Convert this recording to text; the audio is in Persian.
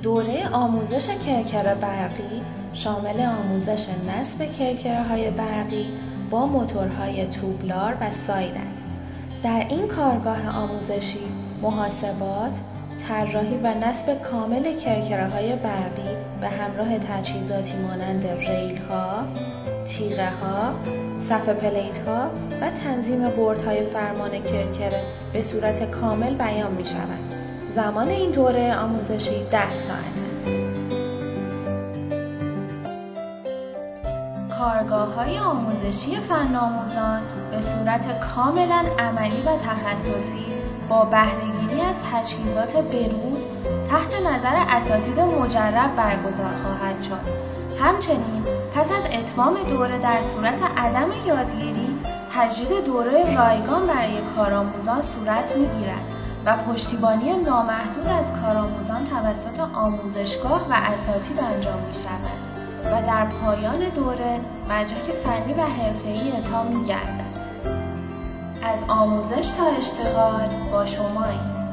دوره آموزش کرکر برقی شامل آموزش نصب کرکره‌های برقی با موتورهای توبلار و ساید است. در این کارگاه آموزشی محاسبات، طراحی و نصب کامل کرکره‌های برقی به همراه تجهیزاتی مانند ریل‌ها، تیغه‌ها، صف پلیت‌ها و تنظیم بردهای فرمان کرکره به صورت کامل بیان می‌شود. زمان این دوره آموزشی 10 ساعت است. کارگاه‌های آموزشی فن‌آموزان به صورت کاملاً عملی و تخصصی با بهره‌گیری از تجهیزات به‌روز تحت نظر اساتید مجرب برگزار خواهد شد. همچنین پس از اتمام دوره در صورت عدم یادگیری تجدید دوره رایگان برای کارآموزان صورت می‌گیرد و پشتیبانی نامحدود از کارآموزان توسط آموزشگاه و اساتید انجام می‌شود و در پایان دوره مدرک فنی و حرفه‌ای اعطا می‌گردد. از آموزش تا اشتغال با شماییم.